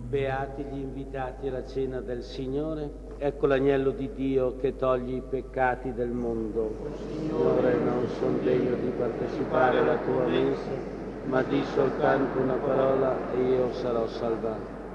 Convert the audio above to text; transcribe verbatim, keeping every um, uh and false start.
Beati gli invitati alla cena del Signore. Ecco l'agnello di Dio che toglie i peccati del mondo. Signore, non sono degno di partecipare alla tua messa, ma di soltanto una parola e io sarò salvato.